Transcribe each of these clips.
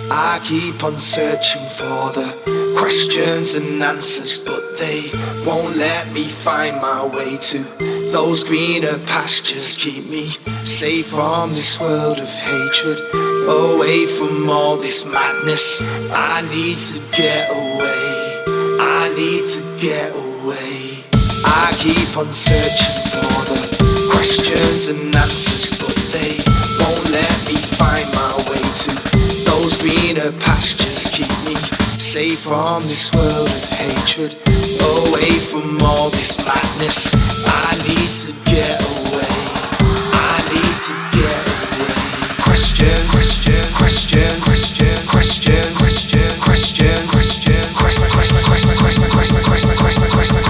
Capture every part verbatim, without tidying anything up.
I keep on searching for the questions and answers, but they won't let me find my way to those greener pastures. Keep me safe from this world of hatred, away from all this madness. I need to get away, I need to get away. I keep on searching for the questions and answers, but they won't let me find my way to those greener pastures. Keep me safe from this world of hatred, away from all this madness. I need to get away, I need to get away. Question, question, question, question, question, question, question, question, question, question, question, question, question, question, question, question.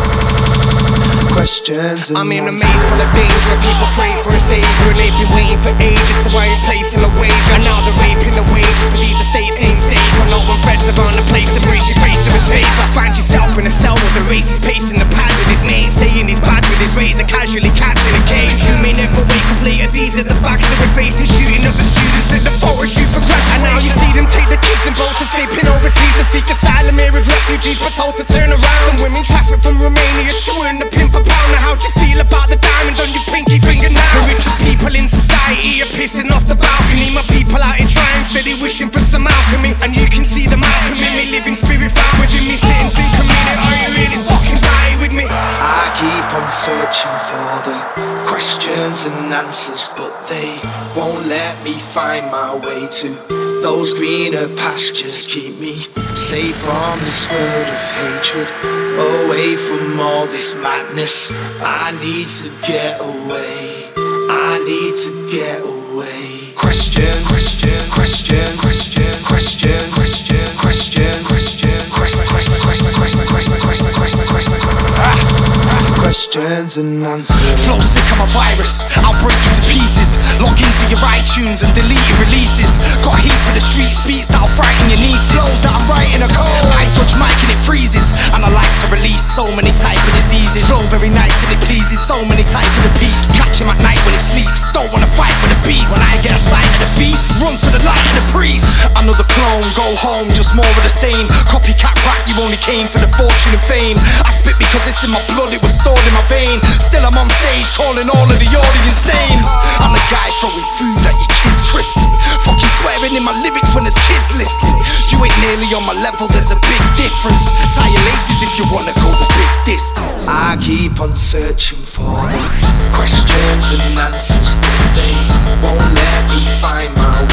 Questions and I'm in a maze full of danger. People pray for a savior, and they've been waiting for ages, so I ain't placing a wager. And now they're raping the wages, but these estates ain't safe. When no one threads around the place, embrace your face of a taser. Find yourself in a cell with a racist pacing the pad with his mate, saying he's bad with his razor, casually catching a case. You may never wake up later, these are the facts that we're facing. Shooting up the students at the photo shoot for graduation. And now you see them take the kids in boats, escaping overseas to seek asylum here as refugees, but told to turn around. Some women traffic from Romania to earn the pimp a pound. Now how'd you feel about the diamond on your pinky finger now? The richest people in society are pissing off the balcony. My people out in trying steady wishing for some alchemy. And you can see the Malcolm in me, living spirit found within me. Sit and think a minute, are you really fucking die with me? I keep on searching for the questions and answers, but they won't let me find my way to those greener pastures. Keep me safe from this world of hatred, away from all this madness. I need to get away, I need to get away. Question, question, question, question, question, question, question, question, question, question, question, question, question, question, question, question, questions and answers. Flow sick, I'm a virus, I'll break you to pieces. Log into your iTunes and delete your releases. Got heat for the streets, beats that'll frighten your nieces. Flows that I'm writing are cold, I touch mic and it freezes. And I like to release so many type of diseases. Flow very nice and it pleases so many type of the peeps. Catch him at night when he sleeps, don't wanna fight with the beast. When I get a sight of the beast, run to the light of the priest. Another clone, go home, just more of the same. Copycat rap, you only came for the fortune and fame. I spit because it's in my blood, it was stored in my vein. Still I'm on stage calling all of the audience names. I'm the guy throwing food at your kids' christening, fucking swearing in my lyrics when there's kids listening. You ain't nearly on my level, there's a big difference. Tie your laces if you wanna go the big distance. I keep on searching for the questions and answers, but they won't let me find my